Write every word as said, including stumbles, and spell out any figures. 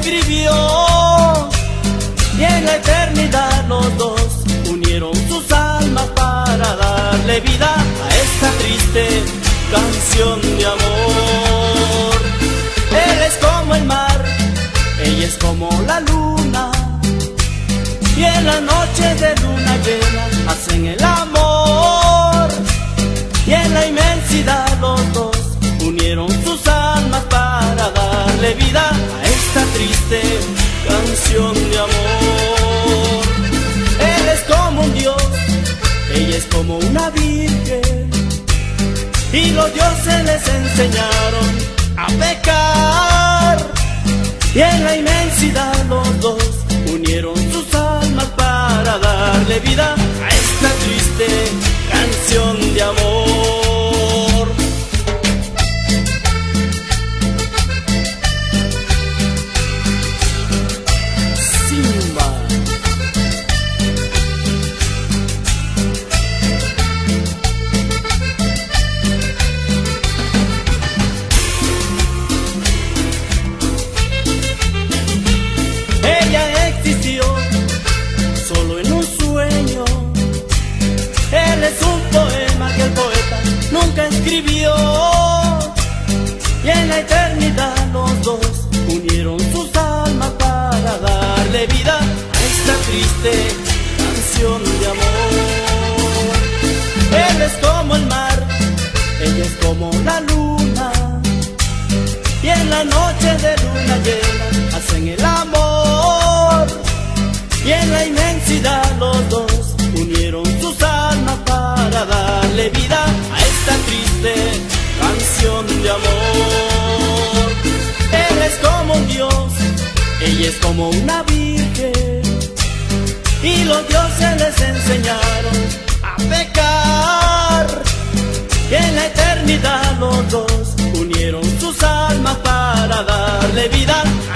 escribió, y en la eternidad los dos unieron sus almas para darle vida a esta triste canción de amor. Él es como el mar, ella es como la luna, y en la noche de luna llena hacen el amor, y en la inmensidad los dos unieron sus almas para darle vida a esta triste canción de amor. Él es como un Dios, ella es como una virgen, y los dioses les enseñaron a pecar, y en la inmensidad los dos unieron sus almas para darle vida a esta triste canción de amor. Simba. Ella existió solo en un sueño. Él es un poema que el poeta nunca escribió, y en la eternidad los dos unieron sus almas para darle vida a esta triste canción de amor. Él es como el mar, ella es como la luna, y en la noche de luna llena hacen el amor, y en la inmensidad los dos unieron sus almas para darle vida a esta triste canción de amor. Él es como un Dios, ella es como una virgen, y los dioses les enseñaron a pecar, y en la eternidad los dos unieron sus almas para darle vida a